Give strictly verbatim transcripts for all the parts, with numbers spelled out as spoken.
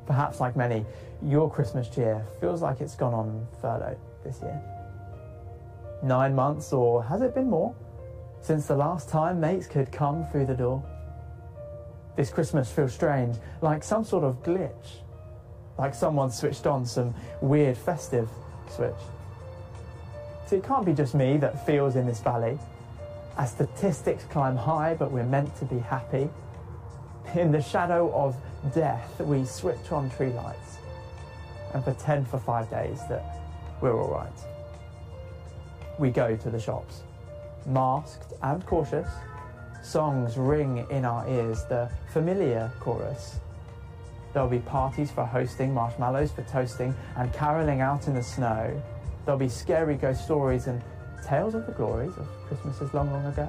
Perhaps, like many, your Christmas cheer feels like it's gone on furlough this year. Nine months, or has it been more, since the last time mates could come through the door? This Christmas feels strange, like some sort of glitch, like someone switched on some weird festive switch. So it can't be just me that feels in this valley. As statistics climb high, but we're meant to be happy. In the shadow of death, we switch on tree lights and pretend for five days that we're all right. We go to the shops, masked and cautious. Songs ring in our ears, the familiar chorus. There'll be parties for hosting, marshmallows for toasting, and caroling out in the snow. There'll be scary ghost stories and tales of the glories of Christmases long, long ago.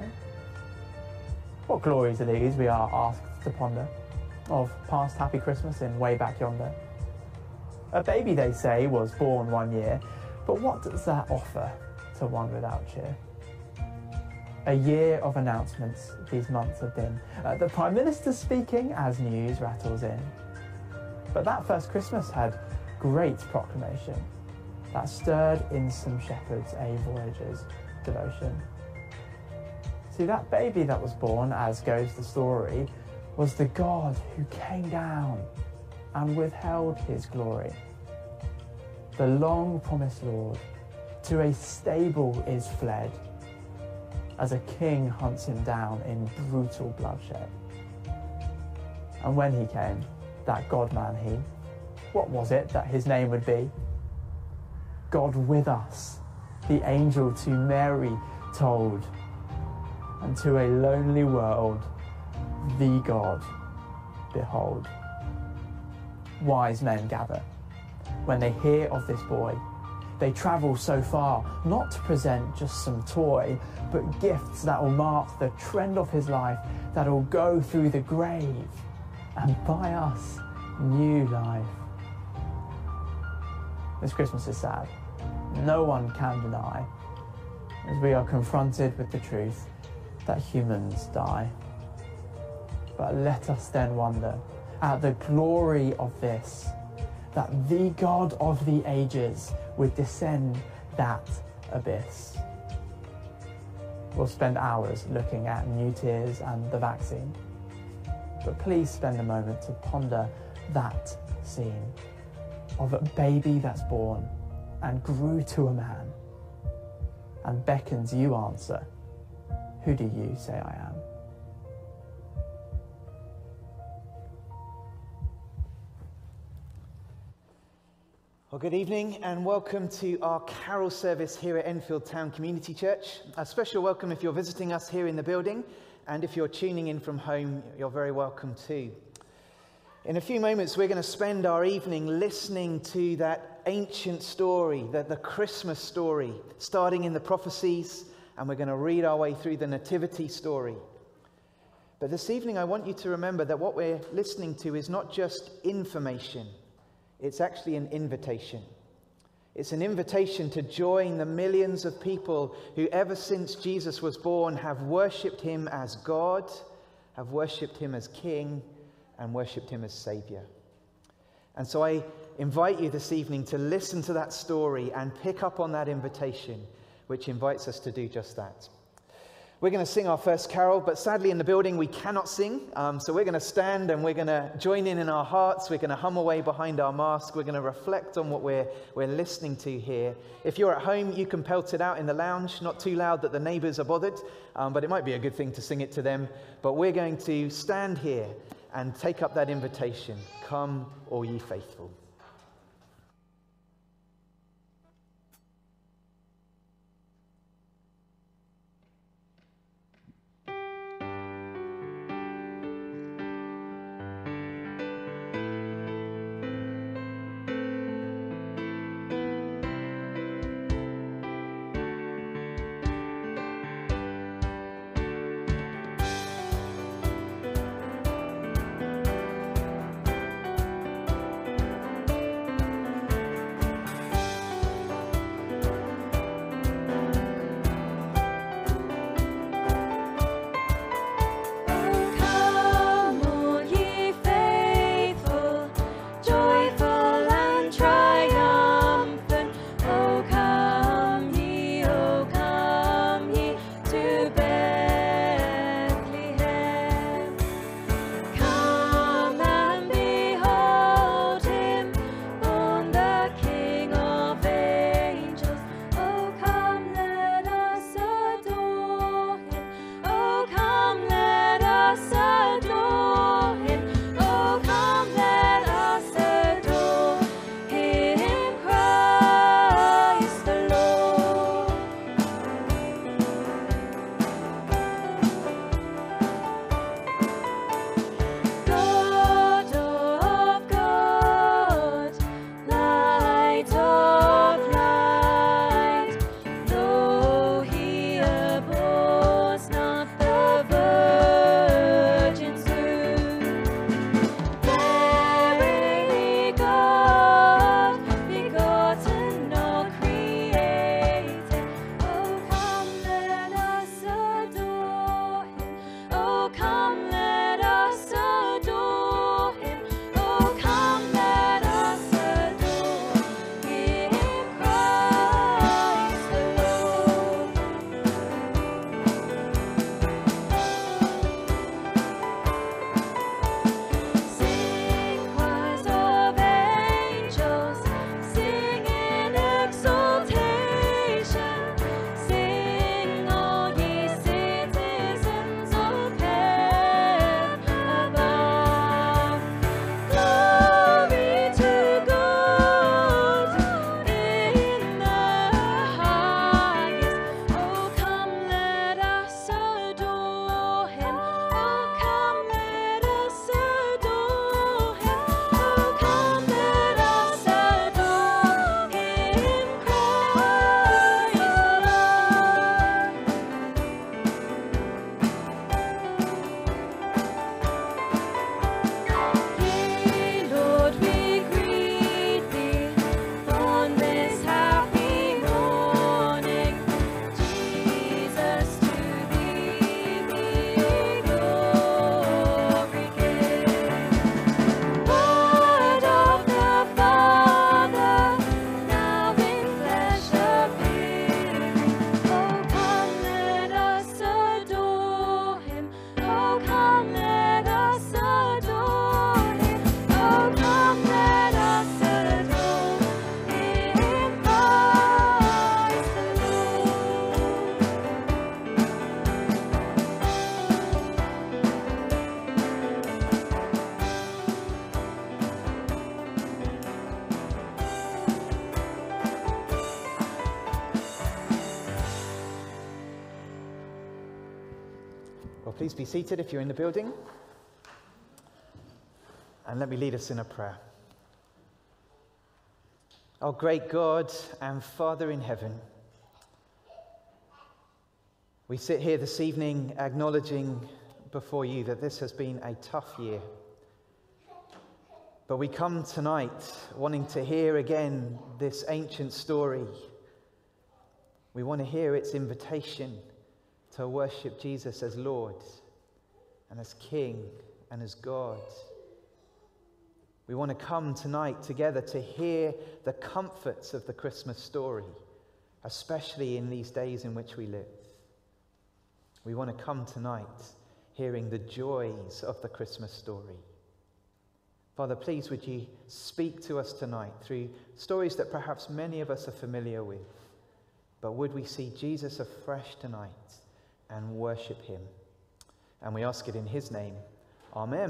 What glories are these, we are asked to ponder, of past happy Christmas in way back yonder? A baby, they say, was born one year, but what does that offer to one without cheer? A year of announcements these months have been. Uh, the Prime Minister speaking as news rattles in. But that first Christmas had great proclamation that stirred in some shepherds a voyager's devotion. See, that baby that was born, as goes the story, was the God who came down and withheld his glory. The long-promised Lord to a stable is fled, as a king hunts him down in brutal bloodshed. And when he came, that God-man he, what was it that his name would be? God with us, the angel to Mary told, and to a lonely world, the God behold. Wise men gather when they hear of this boy. They travel so far, not to present just some toy, but gifts that will mark the trend of his life, that will go through the grave and buy us new life. This Christmas is sad. No one can deny, as we are confronted with the truth that humans die. But let us then wonder at the glory of this, that the God of the ages would descend that abyss. We'll spend hours looking at new tears and the vaccine, but please spend a moment to ponder that scene of a baby that's born and grew to a man and beckons you answer, who do you say I am? Well, good evening and welcome to our carol service here at Enfield Town Community Church. A special welcome if you're visiting us here in the building, and if you're tuning in from home, you're very welcome too. In a few moments, we're going to spend our evening listening to that ancient story, the, the Christmas story, starting in the prophecies, and we're going to read our way through the nativity story. But this evening, I want you to remember that what we're listening to is not just information. It's actually an invitation. It's an invitation to join the millions of people who ever since Jesus was born have worshipped him as God, have worshipped him as King, and worshipped him as Saviour. And so I invite you this evening to listen to that story and pick up on that invitation, which invites us to do just that. We're going to sing our first carol, but sadly in the building we cannot sing. Um, so we're going to stand and we're going to join in in our hearts. We're going to hum away behind our mask. We're going to reflect on what we're, we're listening to here. If you're at home, you can pelt it out in the lounge, not too loud that the neighbours are bothered, um, but it might be a good thing to sing it to them. But we're going to stand here and take up that invitation. Come, all ye faithful. Well, please be seated if you're in the building. And let me lead us in a prayer. Our great God and Father in heaven, we sit here this evening acknowledging before you that this has been a tough year. But we come tonight wanting to hear again this ancient story. We want to hear its invitation to worship Jesus as Lord and as King and as God. We want to come tonight together to hear the comforts of the Christmas story, especially in these days in which we live. We want to come tonight hearing the joys of the Christmas story. Father, please would you speak to us tonight through stories that perhaps many of us are familiar with, but would we see Jesus afresh tonight and worship him? And we ask it in his name. Amen.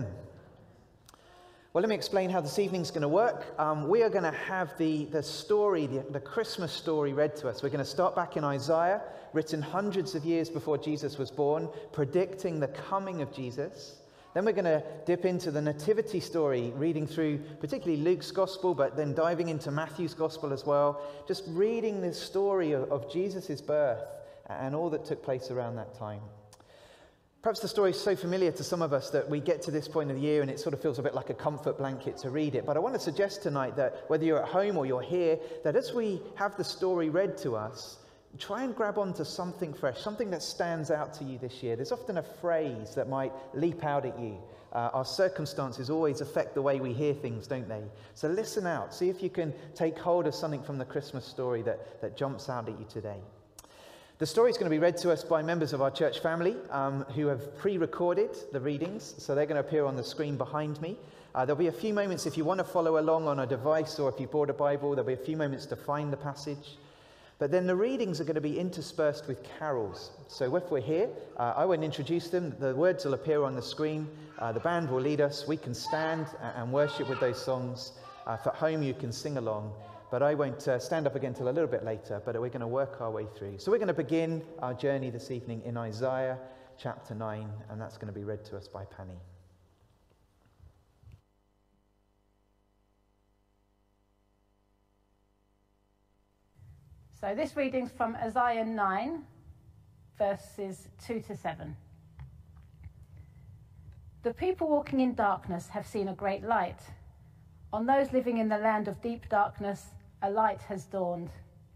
Well, let me explain how this evening's going to work. Um, we are going to have the, the story, the, the Christmas story read to us. We're going to start back in Isaiah, written hundreds of years before Jesus was born, predicting the coming of Jesus. Then we're going to dip into the nativity story, reading through particularly Luke's gospel, but then diving into Matthew's gospel as well, just reading the story of, of Jesus' birth and all that took place around that time. Perhaps the story is so familiar to some of us that we get to this point of the year and it sort of feels a bit like a comfort blanket to read it. But I want to suggest tonight that whether you're at home or you're here, that as we have the story read to us, try and grab onto something fresh, something that stands out to you this year. There's often a phrase that might leap out at you. Uh, our circumstances always affect the way we hear things, don't they? So listen out. See if you can take hold of something from the Christmas story that, that jumps out at you today. The story is going to be read to us by members of our church family um, who have pre-recorded the readings, so they're going to appear on the screen behind me. Uh, there'll be a few moments if you want to follow along on a device or if you bought a Bible, there'll be a few moments to find the passage. But then the readings are going to be interspersed with carols. So if we're here, uh, I won't introduce them. The words will appear on the screen. Uh, the band will lead us. We can stand and worship with those songs. Uh, if at home you can sing along. But I won't uh, stand up again until a little bit later, but we're going to work our way through. So we're going to begin our journey this evening in Isaiah chapter nine, and that's going to be read to us by Penny. So this reading's from Isaiah nine, verses two to seven. The people walking in darkness have seen a great light. On those living in the land of deep darkness, a light has dawned.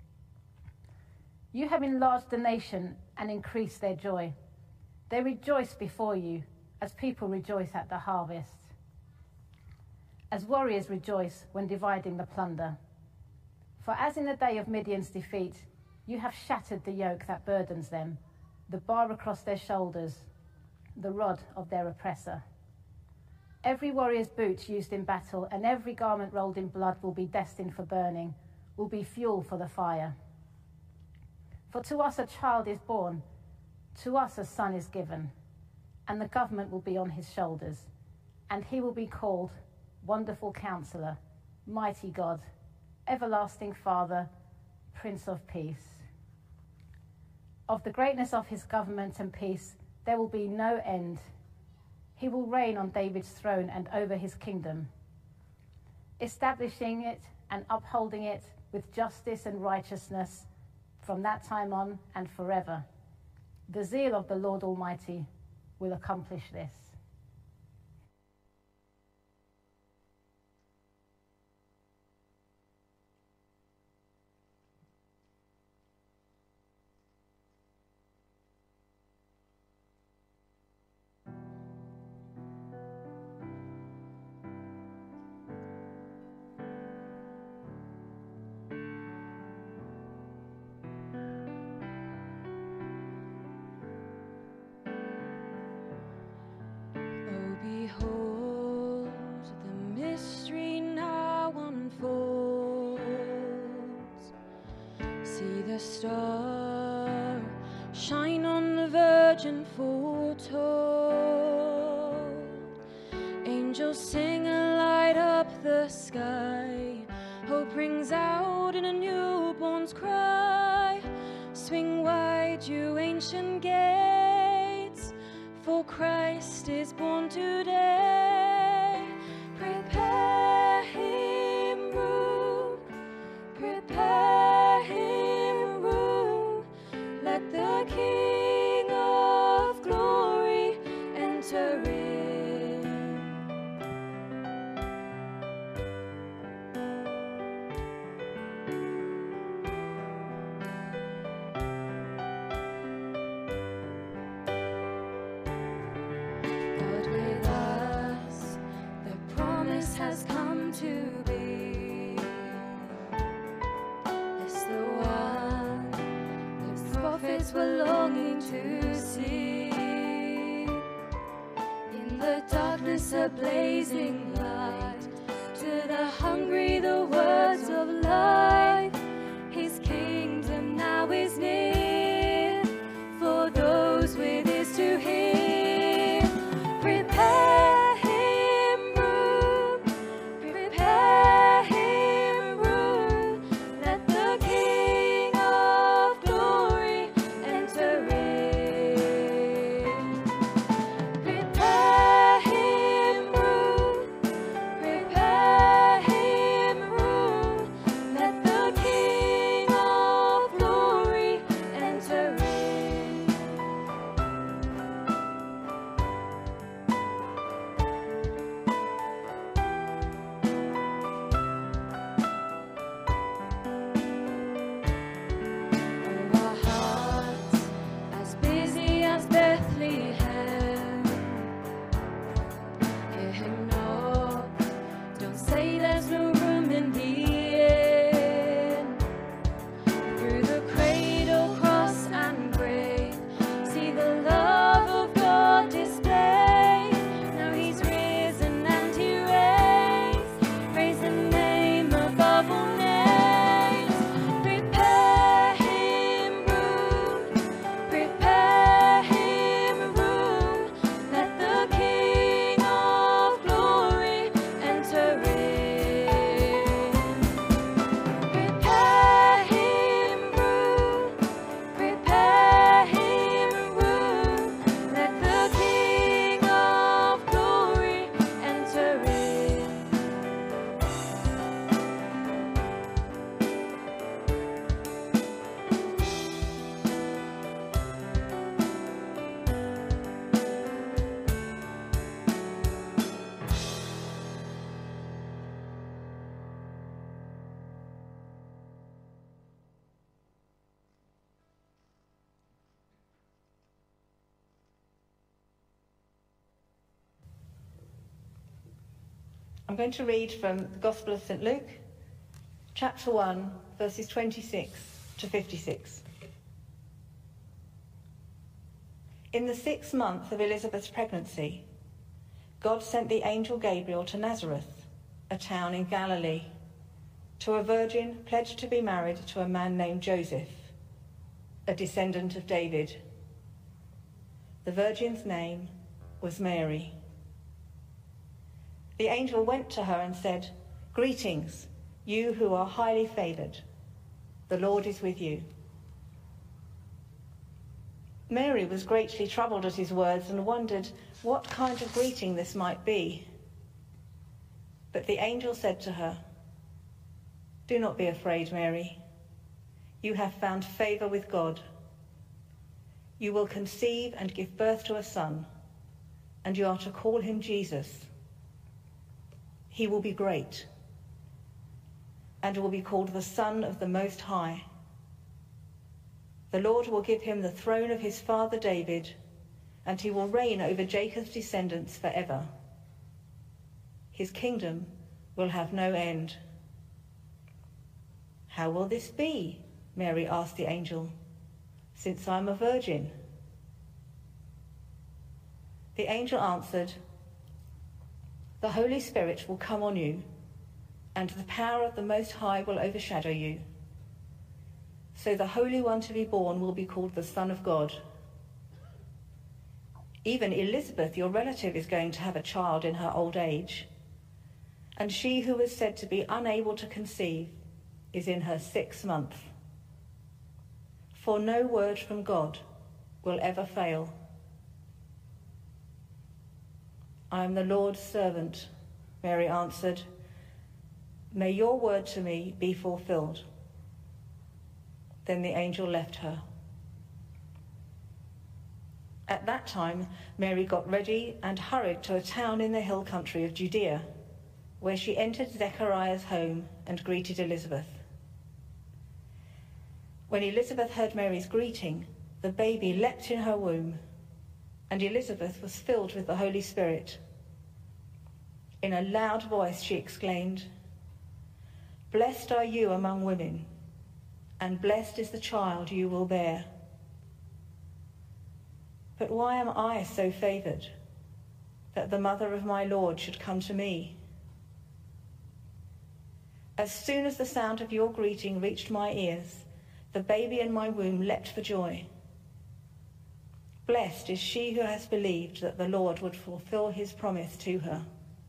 You have enlarged the nation and increased their joy. They rejoice before you as people rejoice at the harvest, as warriors rejoice when dividing the plunder. For as in the day of Midian's defeat, you have shattered the yoke that burdens them, the bar across their shoulders, the rod of their oppressor. Every warrior's boot used in battle and every garment rolled in blood will be destined for burning, will be fuel for the fire. For to us a child is born, to us a son is given, and the government will be on his shoulders, and he will be called Wonderful Counselor, Mighty God, Everlasting Father, Prince of Peace. Of the greatness of his government and peace there will be no end. He will reign on David's throne and over his kingdom, establishing it and upholding it with justice and righteousness from that time on and forever. The zeal of the Lord Almighty will accomplish this. Star shine on the virgin foretold. Angels sing and light up the sky. Hope rings out in a newborn's cry. Swing wide, you ancient gates, for for Christ is born today. Prepare him room, prepare him room. Let the King of glory enter in. God with us, the promise has come to be. It's the one the prophets were longing to see. In the darkness a blazing light, to the hungry the words of life. His kingdom now is near, for those with ears to hear. Prepare him room, prepare him room. Let the King of glory enter in. Prepare him room, prepare him room. Let the King of glory enter in. Oh, our hearts as busy as Bethlehem. Hear him knock, don't say there's no room in the inn. Through the cradle, cross and grave, see the love of God displayed. Now he's risen and he reigns, praise the name above all names. Prepare him room, prepare him room. Let the King of glory enter in. Prepare him room, prepare him room. Let the King of glory enter in. I'm going to read from the Gospel of Saint Luke, chapter one, verses twenty-six to fifty-six. In the sixth month of Elizabeth's pregnancy, God sent the angel Gabriel to Nazareth, a town in Galilee, to a virgin pledged to be married to a man named Joseph, a descendant of David. The virgin's name was Mary. The angel went to her and said, "Greetings, you who are highly favoured. The Lord is with you." Mary was greatly troubled at his words and wondered what kind of greeting this might be. But the angel said to her, "Do not be afraid, Mary. You have found favour with God. You will conceive and give birth to a son, and you are to call him Jesus. He will be great and will be called the Son of the Most High. The Lord will give him the throne of his father David, and he will reign over Jacob's descendants forever. His kingdom will have no end." "How will this be?" Mary asked the angel, "since I'm a virgin?" The angel answered, "The Holy Spirit will come on you, and the power of the Most High will overshadow you. So the Holy One to be born will be called the Son of God. Even Elizabeth, your relative, is going to have a child in her old age, and she who was said to be unable to conceive is in her sixth month. For no word from God will ever fail." I am the Lord's servant, Mary answered. May your word to me be fulfilled. Then the angel left her. At that time, Mary got ready and hurried to a town in the hill country of Judea, where she entered Zechariah's home and greeted Elizabeth. When Elizabeth heard Mary's greeting, the baby leapt in her womb, and Elizabeth was filled with the Holy Spirit. In a loud voice she exclaimed, "Blessed are you among women, and blessed is the child you will bear. But why am I so favoured, that the mother of my Lord should come to me? As soon as the sound of your greeting reached my ears, the baby in my womb leapt for joy. Blessed is she who has believed that the Lord would fulfill his promise to her."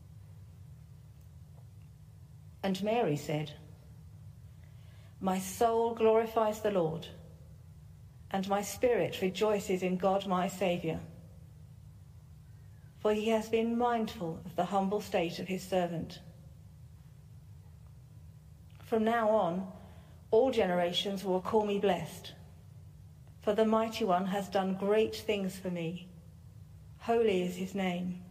And Mary said, "My soul glorifies the Lord, and my spirit rejoices in God my Saviour, for he has been mindful of the humble state of his servant. From now on, all generations will call me blessed, for the Mighty One has done great things for me. Holy is his name.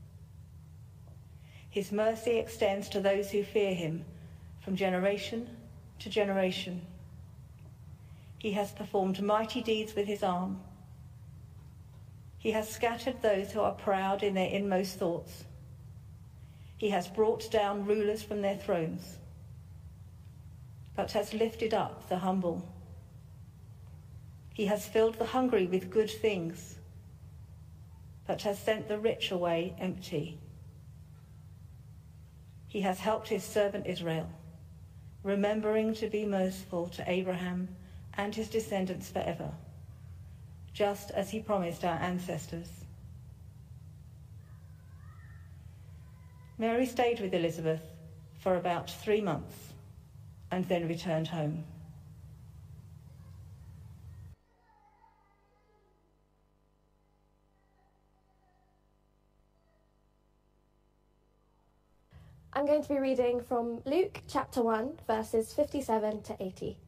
His mercy extends to those who fear him from generation to generation. He has performed mighty deeds with his arm. He has scattered those who are proud in their inmost thoughts. He has brought down rulers from their thrones, but has lifted up the humble. He has filled the hungry with good things, but has sent the rich away empty. He has helped his servant Israel, remembering to be merciful to Abraham and his descendants forever, just as he promised our ancestors." Mary stayed with Elizabeth for about three months and then returned home. I'm going to be reading from Luke chapter one, verses fifty-seven to eighty.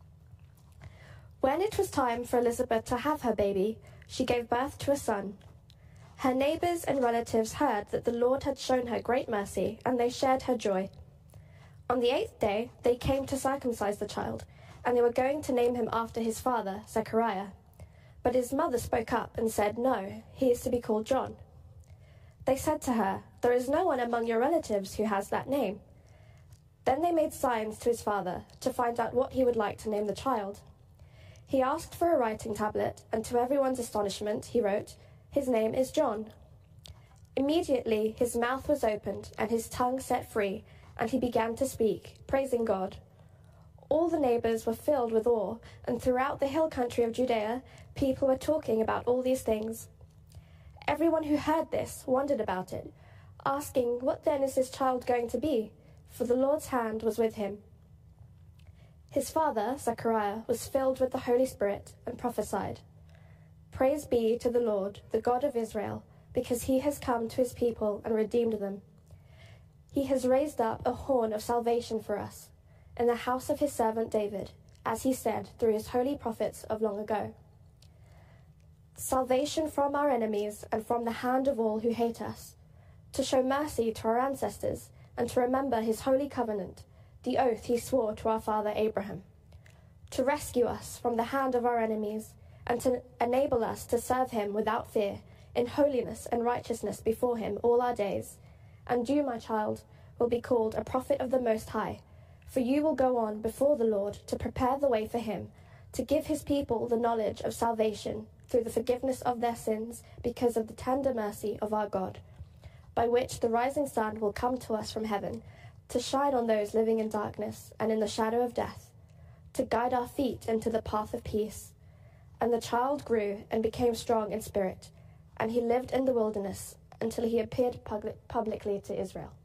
When it was time for Elizabeth to have her baby, she gave birth to a son. Her neighbors and relatives heard that the Lord had shown her great mercy, and they shared her joy. On the eighth day, they came to circumcise the child, and they were going to name him after his father, Zechariah. But his mother spoke up and said, "No, he is to be called John." They said to her, "There is no one among your relatives who has that name." Then they made signs to his father to find out what he would like to name the child. He asked for a writing tablet, and to everyone's astonishment, he wrote, "His name is John." Immediately his mouth was opened and his tongue set free, and he began to speak, praising God. All the neighbors were filled with awe, and throughout the hill country of Judea, people were talking about all these things. Everyone who heard this wondered about it, asking, "What then is this child going to be?" For the Lord's hand was with him. His father, Zechariah, was filled with the Holy Spirit and prophesied, "Praise be to the Lord, the God of Israel, because he has come to his people and redeemed them. He has raised up a horn of salvation for us in the house of his servant David, as he said through his holy prophets of long ago. Salvation from our enemies and from the hand of all who hate us, to show mercy to our ancestors and to remember his holy covenant, the oath he swore to our father Abraham, to rescue us from the hand of our enemies and to enable us to serve him without fear, in holiness and righteousness before him all our days. And you, my child, will be called a prophet of the Most High, for you will go on before the Lord to prepare the way for him, to give his people the knowledge of salvation through the forgiveness of their sins because of the tender mercy of our God, by which the rising sun will come to us from heaven, to shine on those living in darkness and in the shadow of death, to guide our feet into the path of peace." And the child grew and became strong in spirit, and he lived in the wilderness until he appeared public, publicly to Israel.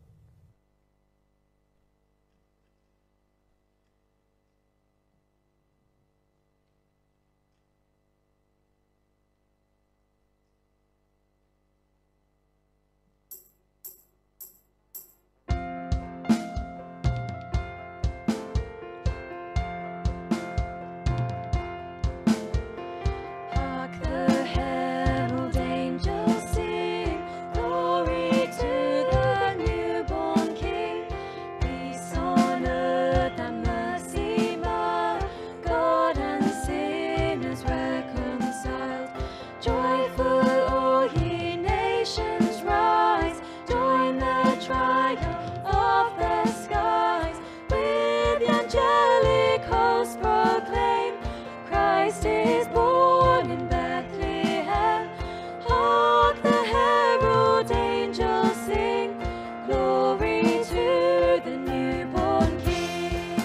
nations rise, join the triumph of the skies. With the angelic host proclaim, Christ is born in Bethlehem. Hark the herald angels sing, glory to the newborn King.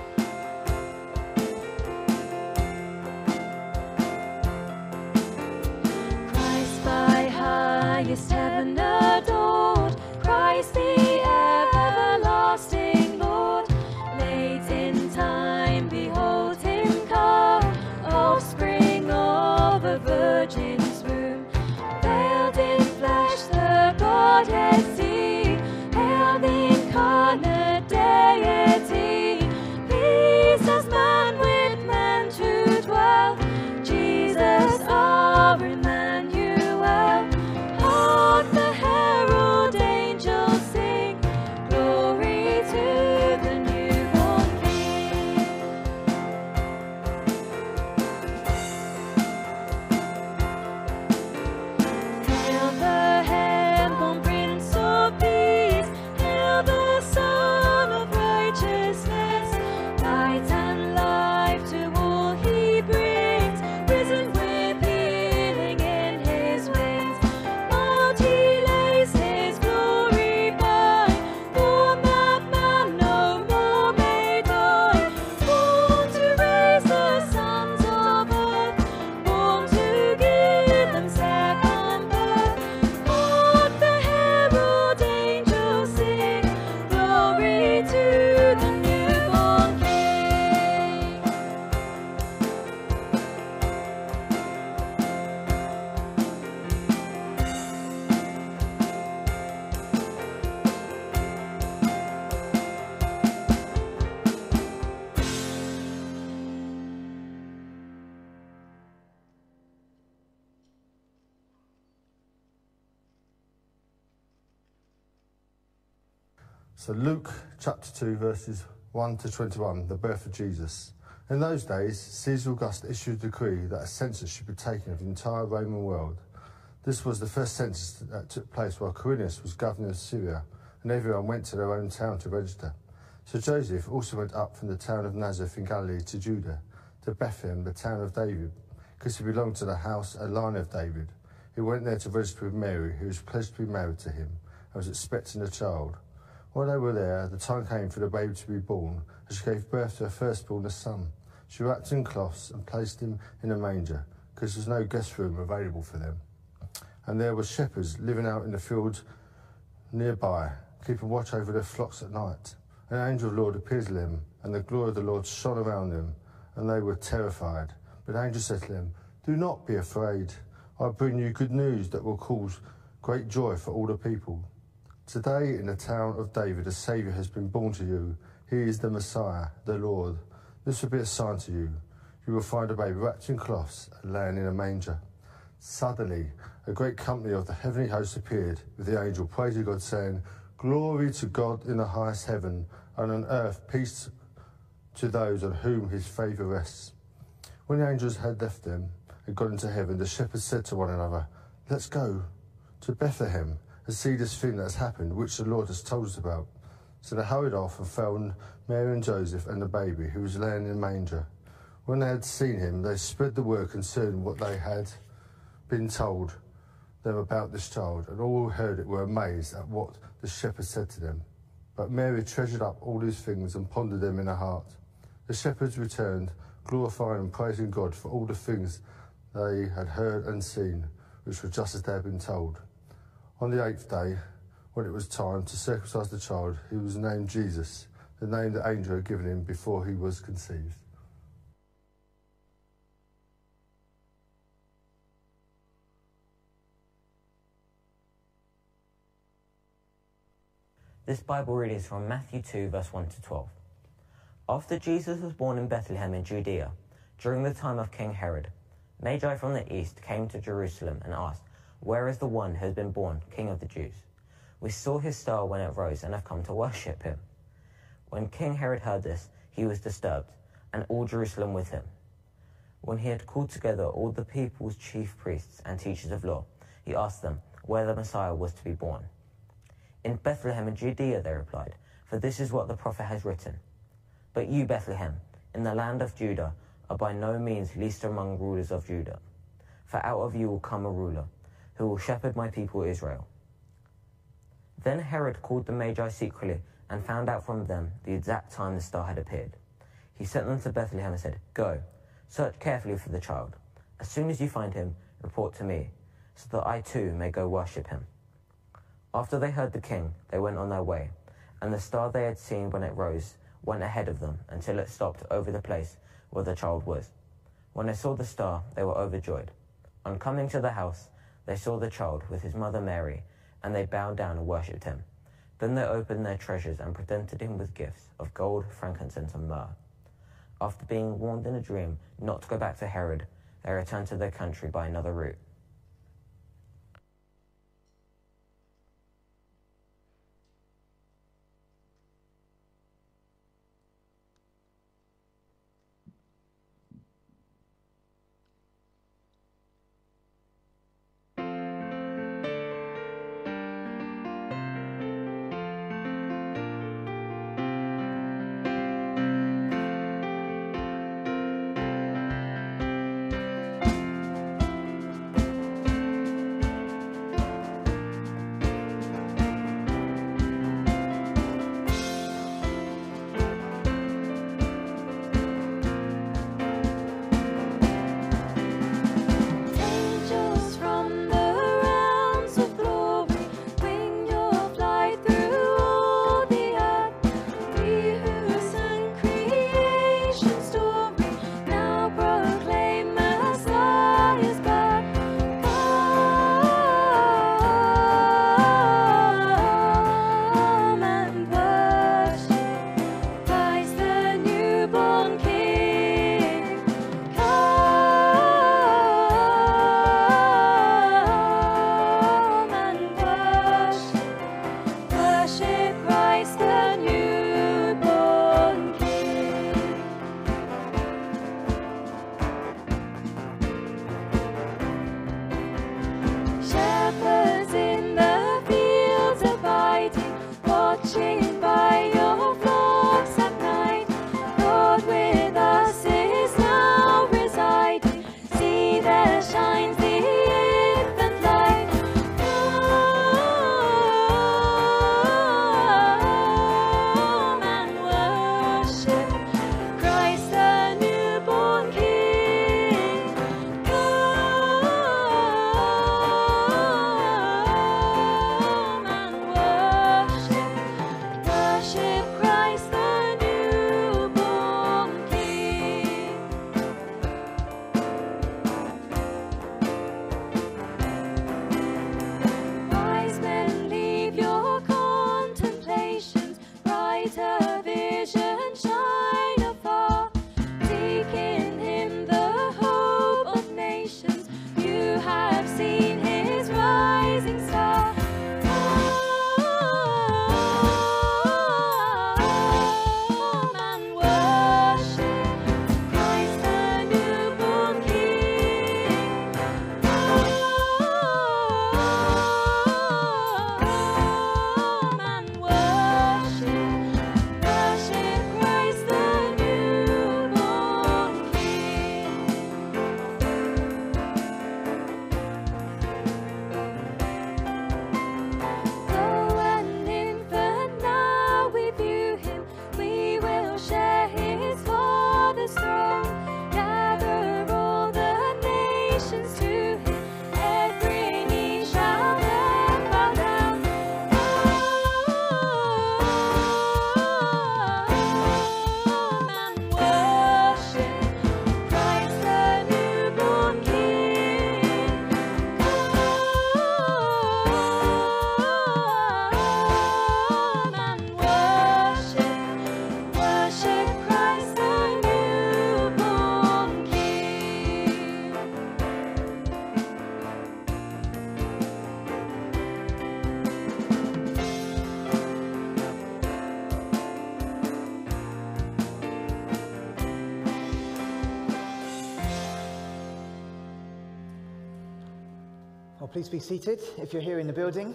Christ by highest heaven adored, Christ the everlasting Lord. Late in time, behold him come, offspring of a virgin's womb. Veiled in flesh, the Godhead see, hail the incarnate deity. Pleased as man with man to dwell, Jesus our Emmanuel. Hark the herald angels sing, glory to the newborn King. Hail the heaven-born Prince of Peace, hail the Son of Righteousness. Light and life to all he brings, risen with healing in his wings. Mild he lays his glory by, born that man no more may die. Born to raise the sons of earth, born to give them second birth. Hark the herald angels sing, glory to the newborn King. So Luke chapter two, verses one to twenty-one, the birth of Jesus. In those days, Caesar Augustus issued a decree that a census should be taken of the entire Roman world. This was the first census that took place while Quirinius was governor of Syria, and everyone went to their own town to register. So Joseph also went up from the town of Nazareth in Galilee to Judah, to Bethlehem, the town of David, because he belonged to the house and line of David. He went there to register with Mary, who was pledged to be married to him, and was expecting a child. While they were there, the time came for the baby to be born, and she gave birth to her firstborn, a son. She wrapped him in cloths and placed him in a manger, because there was no guest room available for them. And there were shepherds living out in the fields nearby, keeping watch over their flocks at night. An angel of the Lord appeared to them, and the glory of the Lord shone around them, and they were terrified. But the angel said to them, "Do not be afraid. I bring you good news that will cause great joy for all the people. Today in the town of David a Saviour has been born to you. He is the Messiah, the Lord. This will be a sign to you. You will find a baby wrapped in cloths and laying in a manger." Suddenly a great company of the heavenly hosts appeared with the angel, praising God, saying, "Glory to God in the highest heaven, and on earth peace to those on whom his favour rests." When the angels had left them and gone into heaven, the shepherds said to one another, "Let's go to Bethlehem and see this thing that has happened, which the Lord has told us about." So they hurried off and found Mary and Joseph and the baby, who was laying in a manger. When they had seen him, they spread the word concerning what they had been told them about this child, and all who heard it were amazed at what the shepherds said to them. But Mary treasured up all these things and pondered them in her heart. The shepherds returned, glorifying and praising God for all the things they had heard and seen, which were just as they had been told. On the eighth day, when it was time to circumcise the child, he was named Jesus, the name the angel had given him before he was conceived. This Bible reading is from Matthew two, verse one to twelve. After Jesus was born in Bethlehem in Judea, during the time of King Herod, Magi from the east came to Jerusalem and asked, "Where is the one who has been born, King of the Jews? We saw his star when it rose and have come to worship him." When King Herod heard this, he was disturbed, and all Jerusalem with him. When he had called together all the people's chief priests and teachers of law, he asked them, where the Messiah was to be born. In Bethlehem in Judea, they replied, for this is what the prophet has written. But you, Bethlehem, in the land of Judah, are by no means least among rulers of Judah. For out of you will come a ruler, who will shepherd my people Israel. Then Herod called the Magi secretly and found out from them the exact time the star had appeared. He sent them to Bethlehem and said, Go, search carefully for the child. As soon as you find him, report to me, so that I too may go worship him. After they heard the king, they went on their way, and the star they had seen when it rose went ahead of them until it stopped over the place where the child was. When they saw the star, they were overjoyed. On coming to the house, they saw the child with his mother Mary, and they bowed down and worshipped him. Then they opened their treasures and presented him with gifts of gold, frankincense, and myrrh. After being warned in a dream not to go back to Herod, they returned to their country by another route. Please be seated if you're here in the building.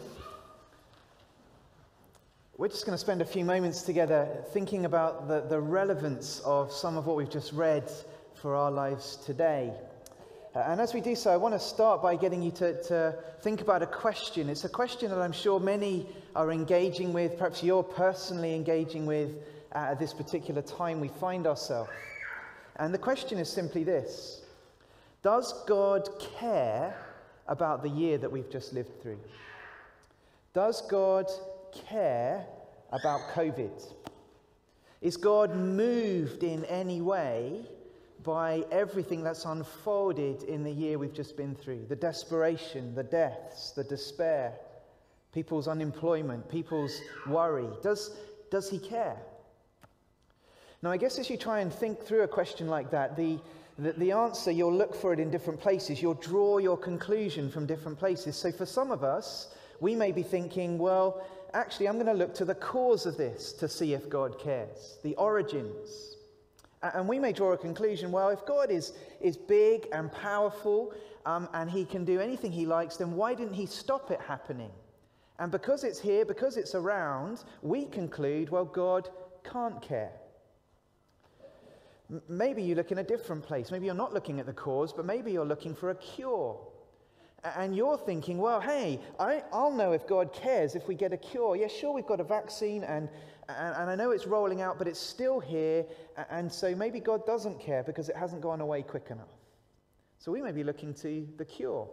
We're just going to spend a few moments together thinking about the, the relevance of some of what we've just read for our lives today. Uh, and as we do so, I want to start by getting you to, to think about a question. It's a question that I'm sure many are engaging with, perhaps you're personally engaging with uh, at this particular time we find ourselves. And the question is simply this: does God care about the year that we've just lived through? Does God care about COVID? Is God moved in any way by everything that's unfolded in the year we've just been through? The desperation, the deaths, the despair, people's unemployment, people's worry. Does, does he care? Now, I guess as you try and think through a question like that, the The, the answer, you'll look for it in different places. You'll draw your conclusion from different places. So for some of us, we may be thinking, well, actually, I'm going to look to the cause of this to see if God cares, the origins. And we may draw a conclusion, well, if God is, is big and powerful um, and he can do anything he likes, then why didn't he stop it happening? And because it's here, because it's around, we conclude, well, God can't care. Maybe you look in a different place. Maybe you're not looking at the cause, but maybe you're looking for a cure. And you're thinking, well, hey, I, I'll know if God cares if we get a cure. Yeah, sure, we've got a vaccine, and, and, and I know it's rolling out, but it's still here. And so maybe God doesn't care because it hasn't gone away quick enough. So we may be looking to the cure.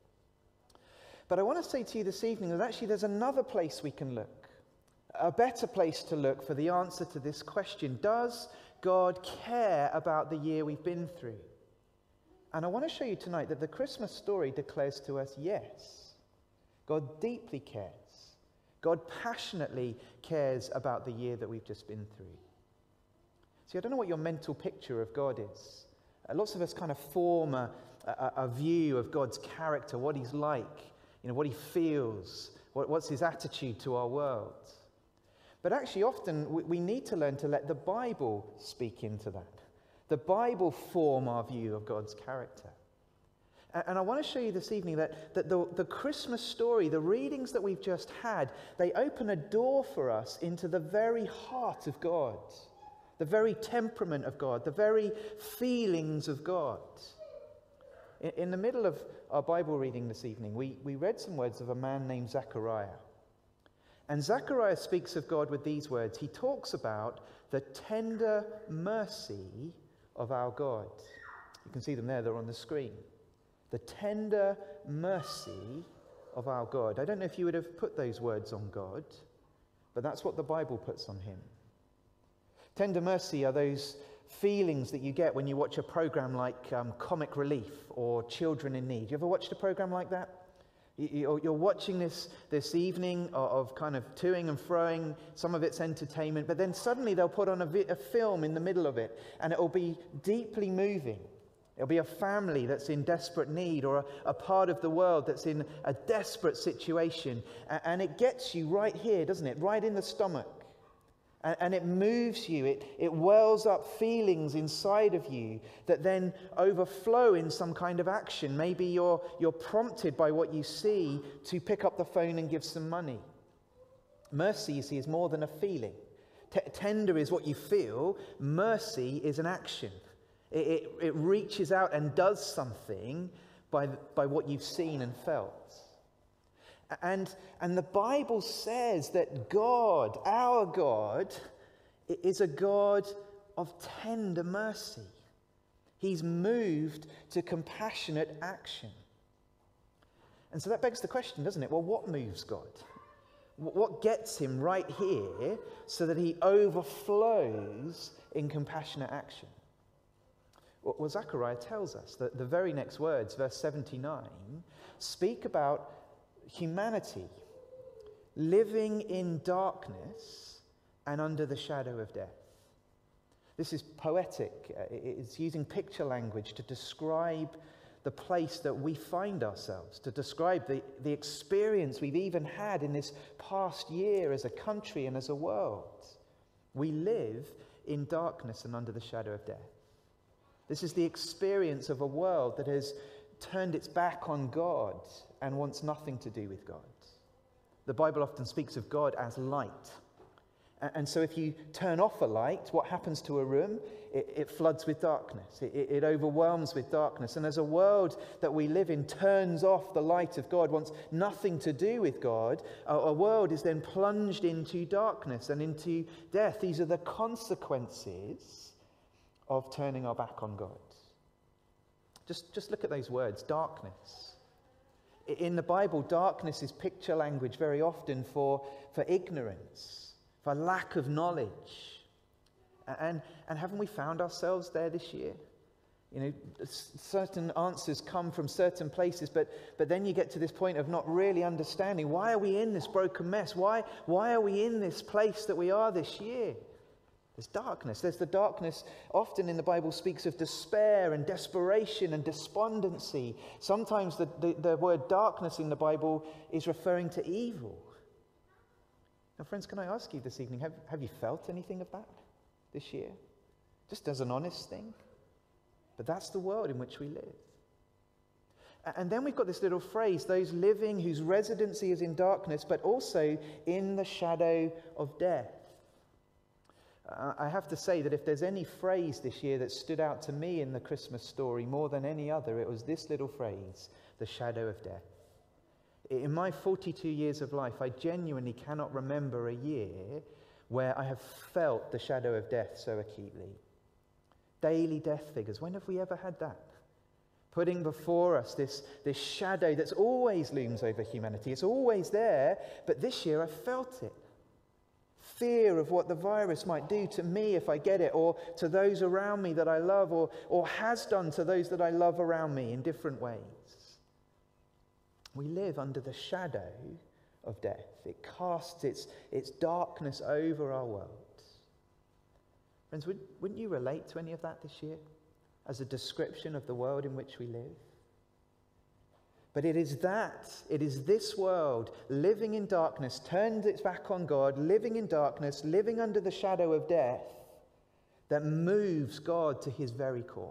But I want to say to you this evening that actually there's another place we can look, a better place to look for the answer to this question. Does God care about the year we've been through? And I want to show you tonight that the Christmas story declares to us, yes, God deeply cares. God passionately cares about the year that we've just been through. See, I don't know what your mental picture of God is. Uh, lots of us kind of form a, a, a view of God's character, what he's like, you know, what he feels, what, what's his attitude to our world. But actually, often we need to learn to let the Bible speak into that. The Bible form our view of God's character. And I want to show you this evening that, that the, the Christmas story, the readings that we've just had, they open a door for us into the very heart of God, the very temperament of God, the very feelings of God. In, in the middle of our Bible reading this evening, we, we read some words of a man named Zechariah. And Zechariah speaks of God with these words. He talks about the tender mercy of our God. You can see them there, they're on the screen. The tender mercy of our God. I don't know if you would have put those words on God, but that's what the Bible puts on him. Tender mercy are those feelings that you get when you watch a program like um, Comic Relief or Children in Need. You ever watched a program like that? You're watching this this evening of kind of toing and froing. Some of it's entertainment, but then suddenly they'll put on a, vi- a film in the middle of it, and it'll be deeply moving. It'll be a family that's in desperate need, or a, a part of the world that's in a desperate situation, and, and it gets you right here, doesn't it? Right in the stomach. And, and it moves you, it, it wells up feelings inside of you that then overflow in some kind of action. Maybe you're, you're prompted by what you see to pick up the phone and give some money. Mercy, you see, is more than a feeling. T- tender is what you feel. Mercy is an action. It, it, it reaches out and does something by, by what you've seen and felt. And, and the Bible says that God, our God, is a God of tender mercy. He's moved to compassionate action. And so that begs the question, doesn't it? Well, what moves God? What gets him right here so that he overflows in compassionate action? Well, Zechariah tells us that the very next words, verse seventy-nine, speak about humanity living in darkness and under the shadow of death. This is poetic. It's using picture language to describe the place that we find ourselves, to describe the, the experience we've even had in this past year as a country and as a world. We live in darkness and under the shadow of death. This is the experience of a world that has turned its back on God and wants nothing to do with God. The Bible often speaks of God as light. And so if you turn off a light, what happens to a room? It, it floods with darkness. It, it overwhelms with darkness. And as a world that we live in turns off the light of God, wants nothing to do with God, a, a world is then plunged into darkness and into death. These are the consequences of turning our back on God. Just, just look at those words, darkness. In the Bible, darkness is picture language very often for, for ignorance, for lack of knowledge. And, and haven't we found ourselves there this year? You know, certain answers come from certain places, but, but then you get to this point of not really understanding. Why are we in this broken mess? Why, why are we in this place that we are this year? There's darkness. There's the darkness often in the Bible speaks of despair and desperation and despondency. Sometimes the, the, the word darkness in the Bible is referring to evil. Now, friends, can I ask you this evening, have, have you felt anything of that this year? Just as an honest thing. But that's the world in which we live. And then we've got this little phrase, those living whose residency is in darkness, but also in the shadow of death. Uh, I have to say that if there's any phrase this year that stood out to me in the Christmas story more than any other, it was this little phrase, the shadow of death. In my forty-two years of life, I genuinely cannot remember a year where I have felt the shadow of death so acutely. Daily death figures, when have we ever had that? Putting before us this, this shadow that's always looms over humanity. It's always there, but this year I felt it. Fear of what the virus might do to me if I get it, or to those around me that I love, or, or has done to those that I love around me in different ways. We live under the shadow of death. It casts its, its darkness over our world. Friends, would, wouldn't you relate to any of that this year as a description of the world in which we live? But it is that, it is this world living in darkness, turned its back on God, living in darkness, living under the shadow of death, that moves God to his very core.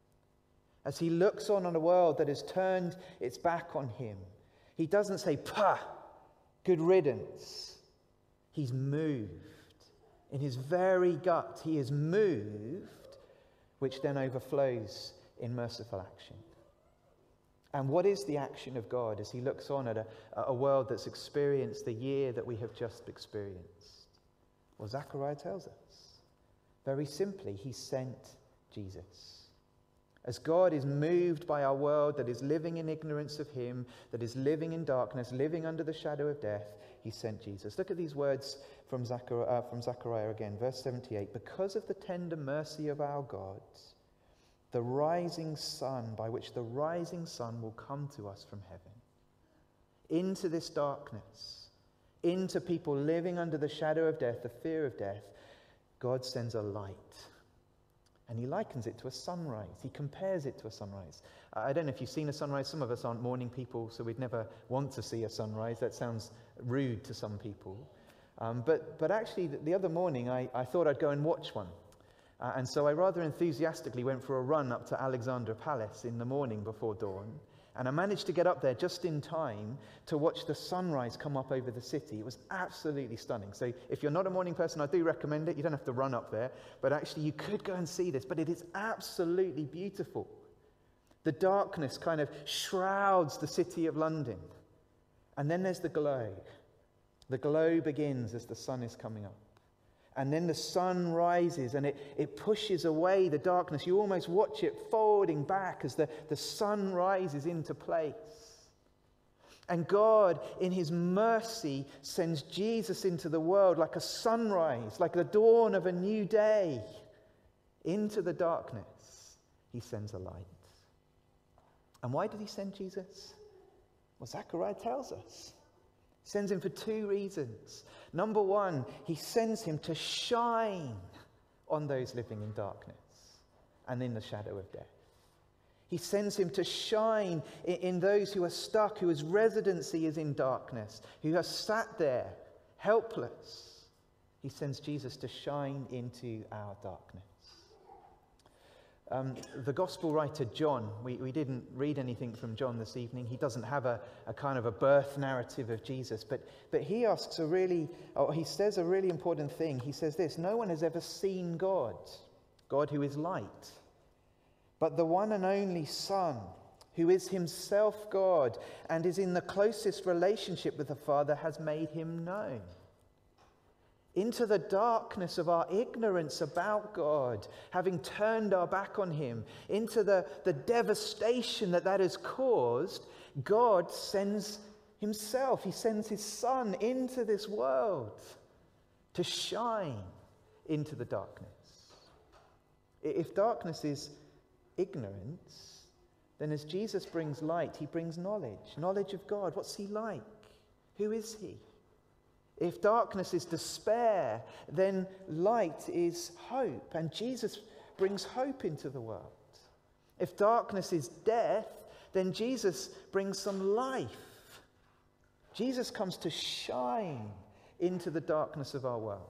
As he looks on on a world that has turned its back on him, he doesn't say, "Pah, good riddance." He's moved. In his very gut, he is moved, which then overflows in merciful action. And what is the action of God as he looks on at a, a world that's experienced the year that we have just experienced? Well, Zechariah tells us. Very simply, he sent Jesus. As God is moved by our world that is living in ignorance of him, that is living in darkness, living under the shadow of death, he sent Jesus. Look at these words from Zechariah, uh, from Zechariah again, verse seventy-eight. Because of the tender mercy of our God, the rising sun, by which the rising sun will come to us from heaven, into this darkness, into people living under the shadow of death, the fear of death, God sends a light. And he likens it to a sunrise. He compares it to a sunrise. I don't know if you've seen a sunrise. Some of us aren't morning people, so we'd never want to see a sunrise. That sounds rude to some people. Um, but, but actually, the, the other morning, I, I thought I'd go and watch one. Uh, and so I rather enthusiastically went for a run up to Alexandra Palace in the morning before dawn. And I managed to get up there just in time to watch the sunrise come up over the city. It was absolutely stunning. So if you're not a morning person, I do recommend it. You don't have to run up there. But actually, you could go and see this. But it is absolutely beautiful. The darkness kind of shrouds the city of London. And then there's the glow. The glow begins as the sun is coming up. And then the sun rises and it, it pushes away the darkness. You almost watch it folding back as the, the sun rises into place. And God, in his mercy, sends Jesus into the world like a sunrise, like the dawn of a new day. Into the darkness, he sends a light. And why did he send Jesus? Well, Zechariah tells us. He sends him for two reasons. Number one, he sends him to shine on those living in darkness and in the shadow of death. He sends him to shine in, in those who are stuck, whose residency is in darkness, who are sat there helpless. He sends Jesus to shine into our darkness. Um, the gospel writer John, we, we didn't read anything from John this evening. He doesn't have a, a kind of a birth narrative of Jesus, but, but he asks a really, or he says a really important thing. He says this: no one has ever seen God, God who is light, but the one and only Son, who is himself God and is in the closest relationship with the Father, has made him known. Into the darkness of our ignorance about God, having turned our back on him, into the, the devastation that that has caused, God sends himself. He sends his Son into this world to shine into the darkness. If darkness is ignorance, then as Jesus brings light, he brings knowledge. Knowledge of God. What's he like? Who is he? If darkness is despair, then light is hope. And Jesus brings hope into the world. If darkness is death, then Jesus brings some life. Jesus comes to shine into the darkness of our world.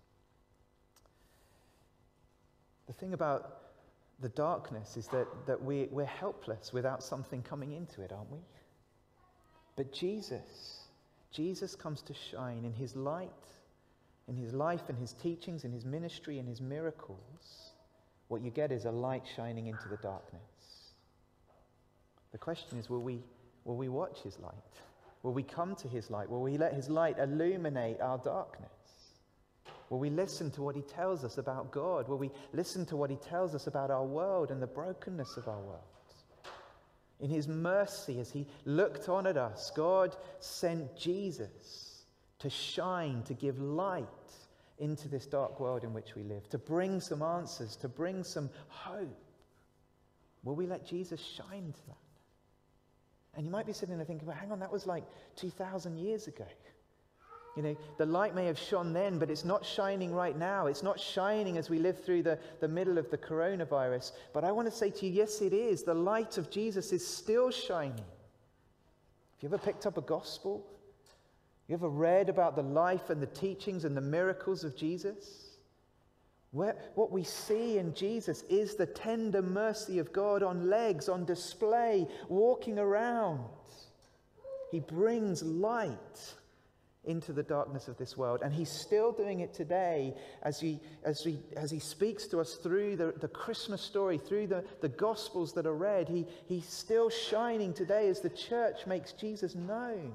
The thing about the darkness is that, that we, we're helpless without something coming into it, aren't we? But Jesus... Jesus comes to shine in his light, in his life and his teachings, in his ministry and his miracles. What you get is a light shining into the darkness. The question is, will we, will we watch his light? Will we come to his light? Will we let his light illuminate our darkness? Will we listen to what he tells us about God? Will we listen to what he tells us about our world and the brokenness of our world? In his mercy, as he looked on at us, God sent Jesus to shine, to give light into this dark world in which we live, to bring some answers, to bring some hope. Will we let Jesus shine into that? And you might be sitting there thinking, well, hang on, that was like two thousand years ago. You know, the light may have shone then, but it's not shining right now. It's not shining as we live through the, the middle of the coronavirus. But I want to say to you, yes, it is. The light of Jesus is still shining. Have you ever picked up a gospel? You ever read about the life and the teachings and the miracles of Jesus? Where, what we see in Jesus is the tender mercy of God on legs, on display, walking around. He brings light into the darkness of this world, and he's still doing it today as he as he as he speaks to us through the, the Christmas story, through the, the Gospels that are read. He he's still shining today as the church makes Jesus known.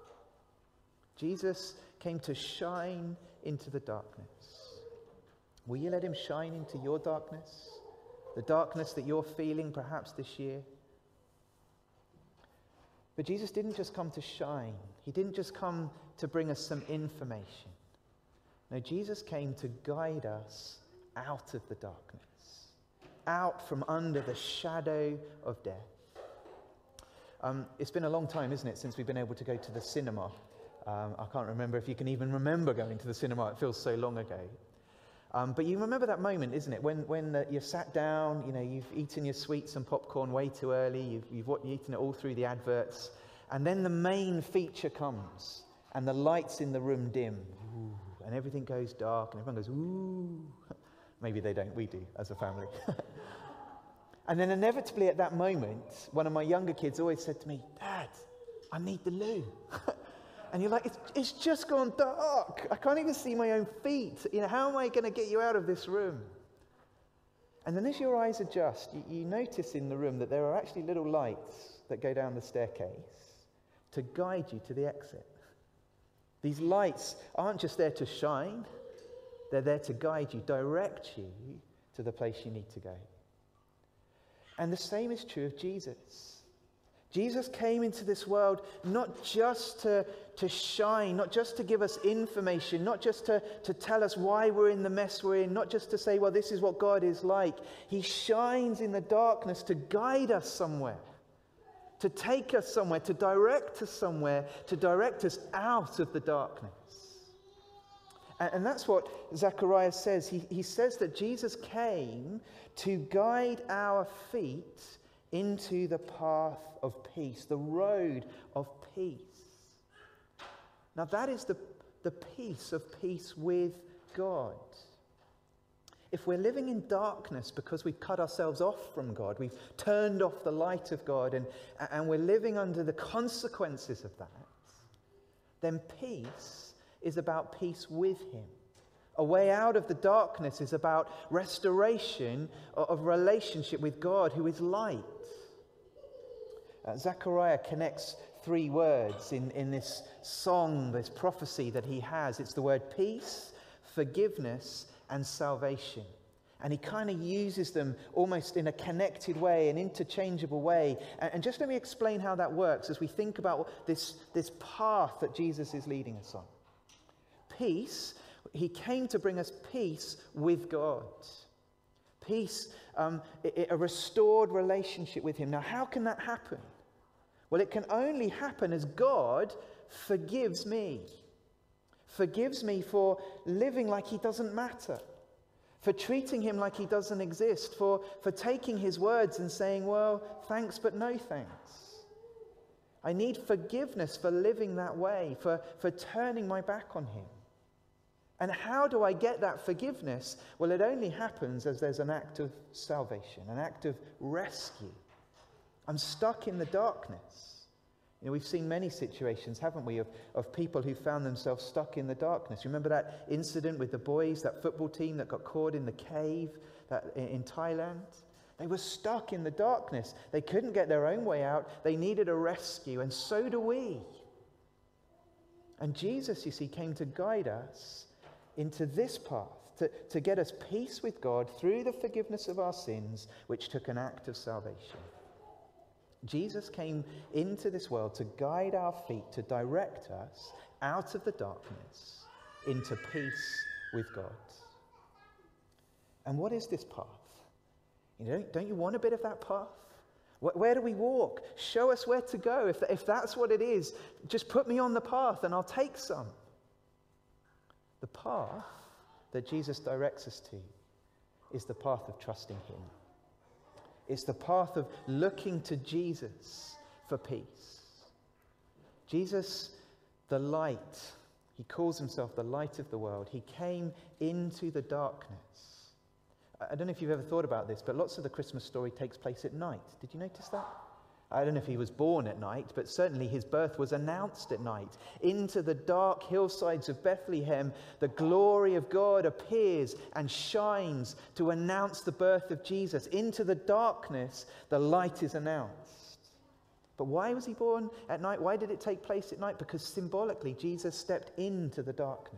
Jesus came to shine into the darkness. Will you let him shine into your darkness? The darkness that you're feeling perhaps this year? But Jesus didn't just come to shine. He didn't just come to bring us some information. No, Jesus came to guide us out of the darkness, out from under the shadow of death. Um, it's been a long time, isn't it, since we've been able to go to the cinema. Um, I can't remember if you can even remember going to the cinema. It feels so long ago. Um, but you remember that moment, isn't it, when, when uh, you've sat down, you know, you've eaten your sweets and popcorn way too early, you've, you've eaten it all through the adverts, and then the main feature comes, and the lights in the room dim, ooh, and everything goes dark, and everyone goes, ooh. Maybe they don't, we do, as a family. And then inevitably at that moment, one of my younger kids always said to me, Dad, I need the loo. And you're like, it's, it's just gone dark. I can't even see my own feet. You know, how am I going to get you out of this room? And then as your eyes adjust, you, you notice in the room that there are actually little lights that go down the staircase to guide you to the exit. These lights aren't just there to shine. They're there to guide you, direct you to the place you need to go. And the same is true of Jesus. Jesus came into this world not just to, to shine, not just to give us information, not just to, to tell us why we're in the mess we're in, not just to say, well, this is what God is like. He shines in the darkness to guide us somewhere, to take us somewhere, to direct us somewhere, to direct us out of the darkness. And, and that's what Zechariah says. He, he says that Jesus came to guide our feet into the path of peace, the road of peace. Now that is the, the peace of peace with God. if we're living in darkness because we've cut ourselves off from God, we've turned off the light of God, and, and we're living under the consequences of that, then peace is about peace with him. A way out of the darkness is about restoration of relationship with God, who is light. Uh, Zechariah connects three words in, in this song, this prophecy that he has. It's the word peace, forgiveness, and salvation. And he kind of uses them almost in a connected way, an interchangeable way. And, and just let me explain how that works as we think about this, this path that Jesus is leading us on. Peace, he came to bring us peace with God. Peace, um, a, a restored relationship with him. Now, how can that happen? Well, it can only happen as God forgives me. Forgives me for living like he doesn't matter. For treating him like he doesn't exist. For, for taking his words and saying, well, thanks but no thanks. I need forgiveness for living that way. For, for turning my back on him. And how do I get that forgiveness? Well, it only happens as there's an act of salvation. An act of rescue. I'm stuck in the darkness. You know, we've seen many situations, haven't we, of, of people who found themselves stuck in the darkness. Remember that incident with the boys, that football team that got caught in the cave that, in, in Thailand? They were stuck in the darkness. They couldn't get their own way out. They needed a rescue, and so do we. And Jesus, you see, came to guide us into this path, to, to get us peace with God through the forgiveness of our sins, which took an act of salvation. Jesus came into this world to guide our feet, to direct us out of the darkness into peace with God. And what is this path? You know, don't you want a bit of that path? Where, where do we walk? Show us where to go. If, if that's what it is, just put me on the path and I'll take some. The path that Jesus directs us to is the path of trusting him. It's the path of looking to Jesus for peace. Jesus, the light, he calls himself the light of the world. He came into the darkness. I don't know if you've ever thought about this, but lots of the Christmas story takes place at night. Did you notice that? I don't know if he was born at night, but certainly his birth was announced at night. Into the dark hillsides of Bethlehem, the glory of God appears and shines to announce the birth of Jesus. Into the darkness, the light is announced. But why was he born at night? Why did it take place at night? Because symbolically, Jesus stepped into the darkness.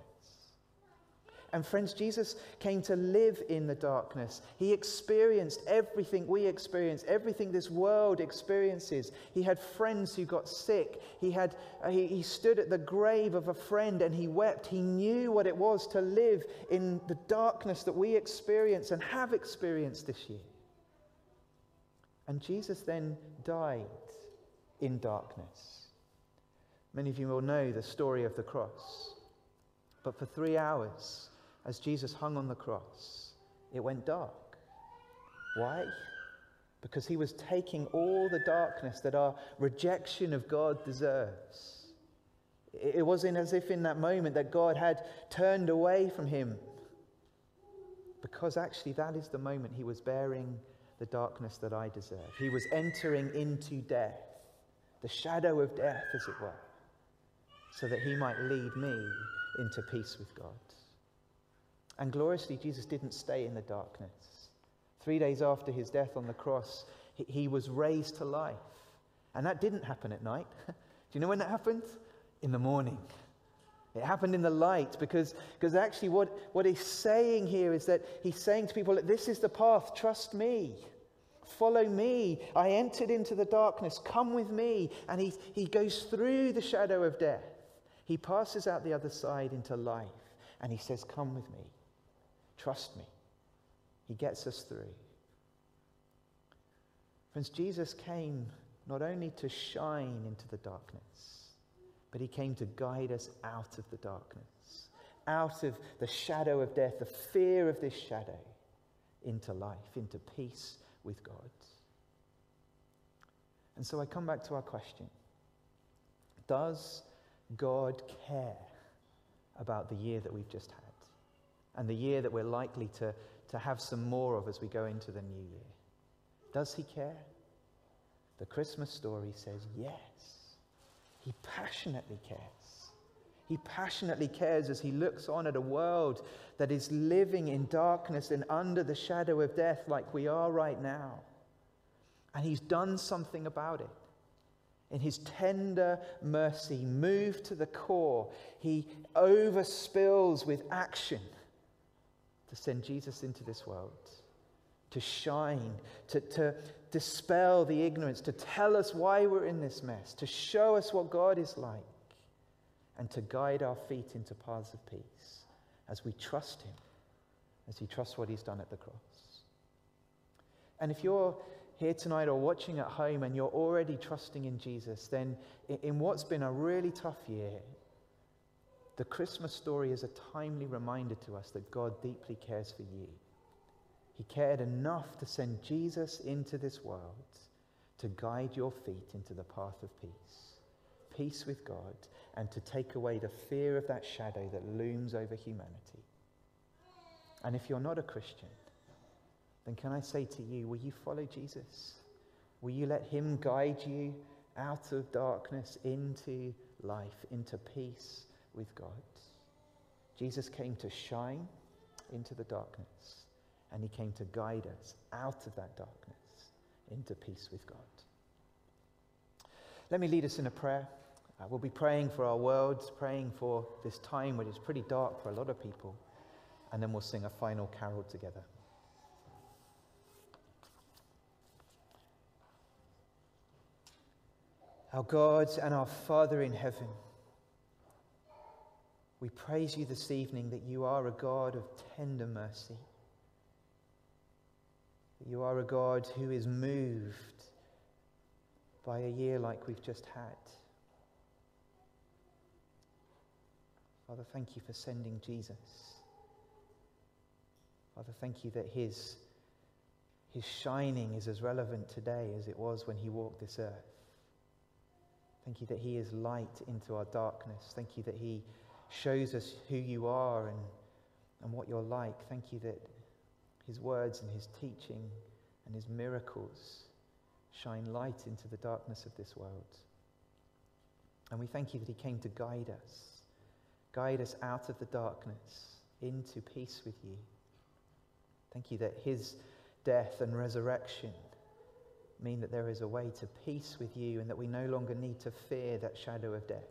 And friends, Jesus came to live in the darkness. He experienced everything we experience, everything this world experiences. He had friends who got sick. He, had, uh, he, he stood at the grave of a friend and he wept. He knew what it was to live in the darkness that we experience and have experienced this year. And Jesus then died in darkness. Many of you will know the story of the cross. But for three hours, as Jesus hung on the cross, it went dark. Why? Because he was taking all the darkness that our rejection of God deserves. It wasn't as if in that moment that God had turned away from him. Because actually that is the moment he was bearing the darkness that I deserve. He was entering into death, the shadow of death, as it were, so that he might lead me into peace with God. And gloriously, Jesus didn't stay in the darkness. Three days after his death on the cross, he, he was raised to life. And that didn't happen at night. Do you know when that happened? In the morning. It happened in the light, because, because actually what, what he's saying here is that he's saying to people, this is the path, trust me. Follow me. I entered into the darkness. Come with me. And he, he goes through the shadow of death. He passes out the other side into life. And he says, come with me. Trust me. He gets us through. Friends, Jesus came not only to shine into the darkness, but he came to guide us out of the darkness, out of the shadow of death, the fear of this shadow, into life, into peace with God. And so I come back to our question. Does God care about the year that we've just had? And the year that we're likely to, to have some more of as we go into the new year? Does he care? The Christmas story says yes. He passionately cares. He passionately cares as he looks on at a world that is living in darkness and under the shadow of death like we are right now. And he's done something about it. In his tender mercy, moved to the core, he overspills with action to send Jesus into this world, to shine, to, to dispel the ignorance, to tell us why we're in this mess, to show us what God is like, and to guide our feet into paths of peace as we trust him, as he trusts what he's done at the cross. And if you're here tonight or watching at home and you're already trusting in Jesus, then in what's been a really tough year, the Christmas story is a timely reminder to us that God deeply cares for you. He cared enough to send Jesus into this world to guide your feet into the path of peace, peace with God, and to take away the fear of that shadow that looms over humanity. And if you're not a Christian, then can I say to you, will you follow Jesus? Will you let him guide you out of darkness into life, into peace with God? Jesus came to shine into the darkness, and he came to guide us out of that darkness into peace with God. Let me lead us in a prayer. Uh, we'll be praying for our world, praying for this time which is pretty dark for a lot of people, and then we'll sing a final carol together. Our God and our Father in heaven, we praise you this evening that you are a God of tender mercy. That you are a God who is moved by a year like we've just had. Father, thank you for sending Jesus. Father, thank you that his, his shining is as relevant today as it was when he walked this earth. Thank you that he is light into our darkness. Thank you that he shows us who you are and, and what you're like. Thank you that his words and his teaching and his miracles shine light into the darkness of this world. And we thank you that he came to guide us, guide us out of the darkness into peace with you. Thank you that his death and resurrection mean that there is a way to peace with you and that we no longer need to fear that shadow of death.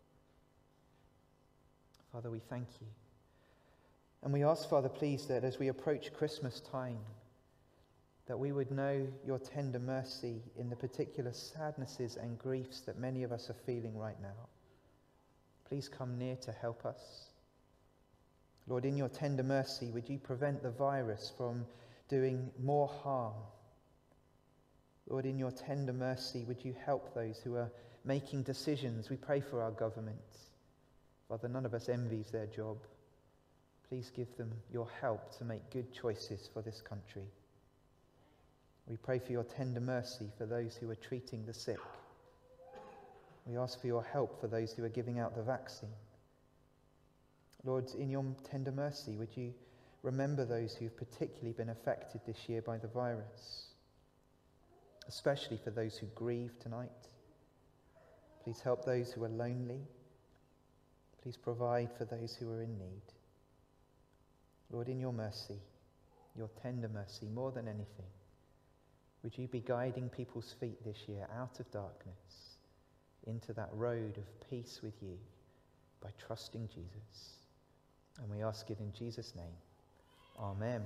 Father, we thank you. And we ask, Father, please, that as we approach Christmas time, that we would know your tender mercy in the particular sadnesses and griefs that many of us are feeling right now. Please come near to help us. Lord, in your tender mercy, would you prevent the virus from doing more harm? Lord, in your tender mercy, would you help those who are making decisions? We pray for our government. Father, none of us envies their job. Please give them your help to make good choices for this country. We pray for your tender mercy for those who are treating the sick. We ask for your help for those who are giving out the vaccine. Lord, in your tender mercy, would you remember those who have particularly been affected this year by the virus, especially for those who grieve tonight. Please help those who are lonely. Please provide for those who are in need. Lord, in your mercy, your tender mercy, more than anything, would you be guiding people's feet this year out of darkness into that road of peace with you by trusting Jesus. And we ask it in Jesus' name. Amen.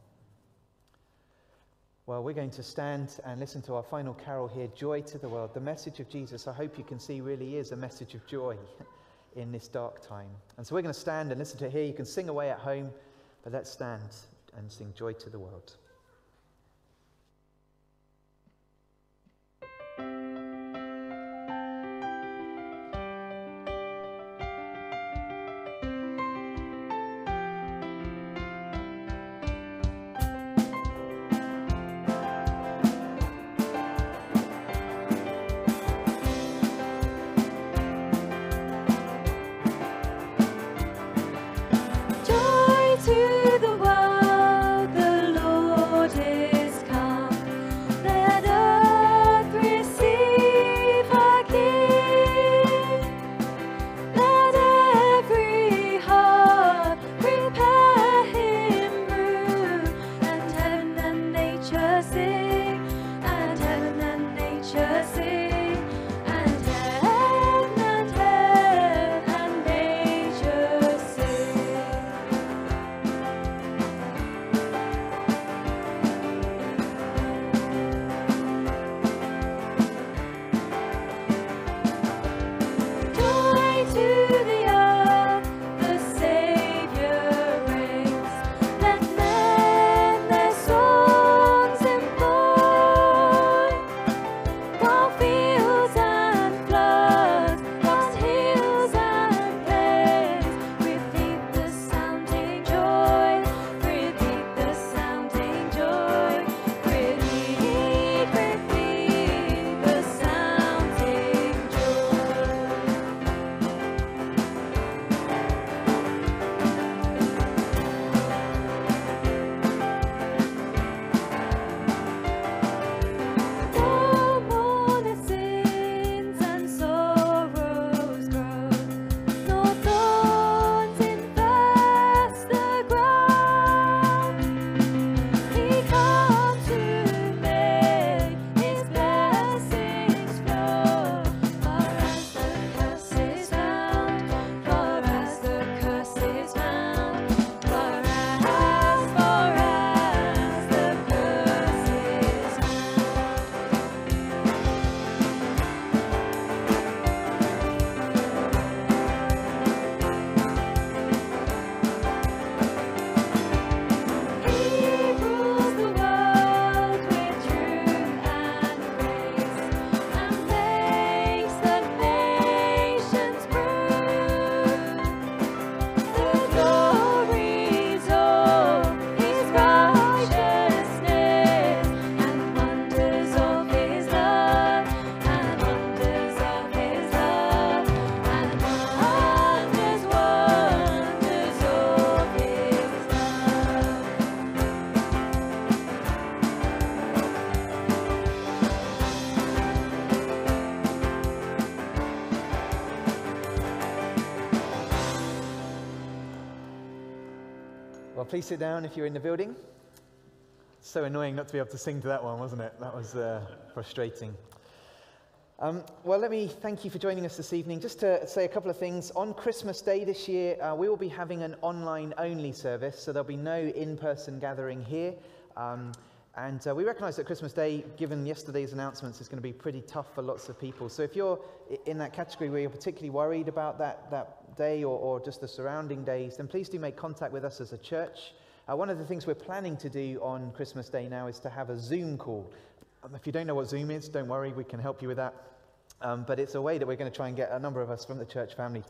Well, we're going to stand and listen to our final carol here, Joy to the World. The message of Jesus, I hope you can see, really is a message of joy in this dark time. And so we're going to stand and listen to it here. You can sing away at home, but let's stand and sing Joy to the World. Joy to the world, the Well, please sit down if you're in the building. So annoying not to be able to sing to that one, wasn't it? That was uh, frustrating. Um, well, let me thank you for joining us this evening. Just to say a couple of things. On Christmas Day this year, uh, we will be having an online-only service, so there'll be no in-person gathering here. Um, and uh, we recognise that Christmas Day, given yesterday's announcements, is going to be pretty tough for lots of people. So if you're in that category where you're particularly worried about that, that day or, or just the surrounding days, then please do make contact with us as a church. Uh, one of the things we're planning to do on Christmas Day now is to have a Zoom call. Um, if you don't know what Zoom is, don't worry, we can help you with that. Um, but it's a way that we're going to try and get a number of us from the church family